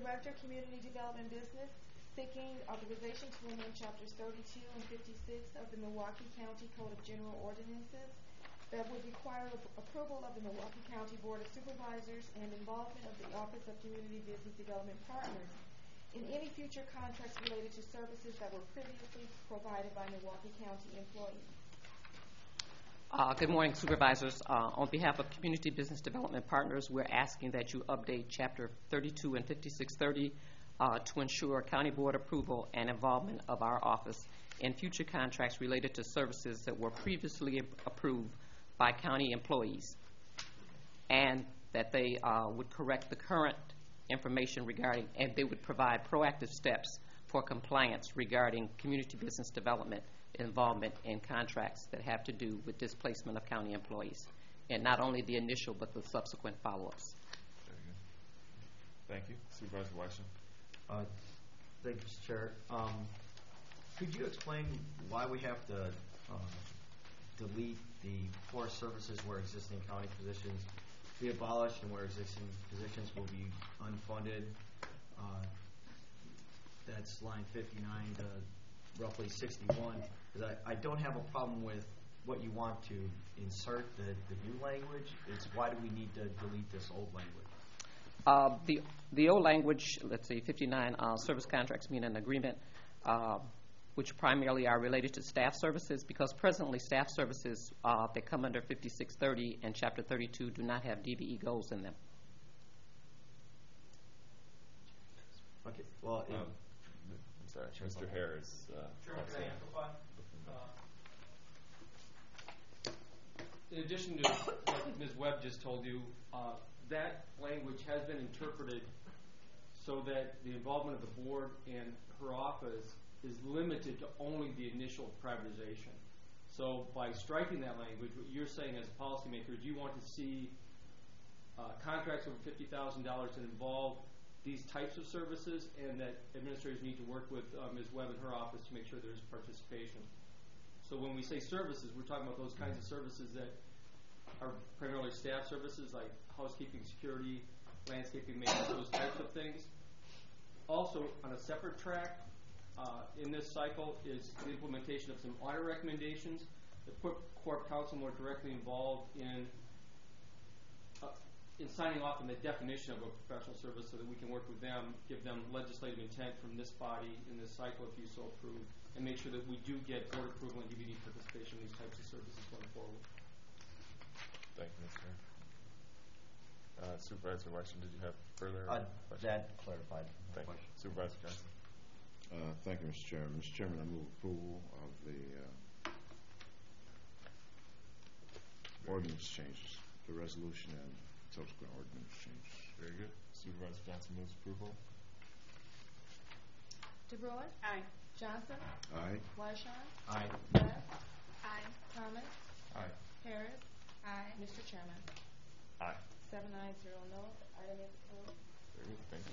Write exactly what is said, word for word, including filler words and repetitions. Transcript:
Director, Community Development Business, seeking authorization to amend chapters thirty-two and fifty-six of the Milwaukee County Code of General Ordinances that would require ap- approval of the Milwaukee County Board of Supervisors and involvement of the Office of Community Business Development Partners in any future contracts related to services that were previously provided by Milwaukee County employees. Uh, good morning, Supervisors. Uh, on behalf of Community Business Development Partners, we're asking that you update Chapter thirty-two and fifty-six thirty uh, to ensure County Board approval and involvement of our office in future contracts related to services that were previously approved by county employees, and that they uh, would correct the current information regarding, and they would provide proactive steps for compliance regarding community business development involvement in contracts that have to do with displacement of county employees, and not only the initial but the subsequent follow-ups. Very good. Thank you. Supervisor Washington. Uh, thank you, Mister Chair. Um, could you explain why we have to uh, delete the forest services where existing county positions be abolished and where existing positions will be unfunded? Uh, that's line fifty-nine to roughly sixty-one. Because I, I don't have a problem with what you want to insert, the, the new language. It's why do we need to delete this old language? Uh, the the old language, let's see, fifty-nine uh, service contracts mean an agreement, uh, which primarily are related to staff services, because presently staff services uh, that come under fifty-six thirty and Chapter thirty-two do not have D B E goals in them. Okay. Well, Um, I'm sorry, Mister Harris. Uh, Sure, also can I amplify? looking- Uh, In addition to what Miz Webb just told you, uh, that language has been interpreted so that the involvement of the board and her office is limited to only the initial privatization. So by striking that language, what you're saying as a policymaker is you want to see uh, contracts over fifty thousand dollars that involve these types of services, and that administrators need to work with uh, Miz Webb and her office to make sure there's participation. So when we say services, we're talking about those kinds of services that are primarily staff services like housekeeping, security, landscaping, maintenance, those types of things. Also, on a separate track, uh, in this cycle is the implementation of some audit recommendations. The Corp, Corp Council more directly involved in uh, in signing off on the definition of a professional service so that we can work with them, give them legislative intent from this body in this cycle if you so approve, and make sure that we do get board approval and D V D participation in these types of services going forward. Thank you, Mister Uh, Supervisor Washington, did you have further uh, questions? that clarified. my Thank you. question. Supervisor Johnson. Uh, thank you, Mister Chairman. Mister Chairman, I move approval of the uh, ordinance changes, the resolution and subsequent ordinance changes. Very good. Supervisor Johnson moves approval. DeBroy? Aye. Johnson? Aye. Wyshaw? Aye. Webb? Aye. Thomas? Aye. Harris? Aye. Mister Chairman? Aye. Seven ayes, zero no. Item is approved. Very good. Thank you.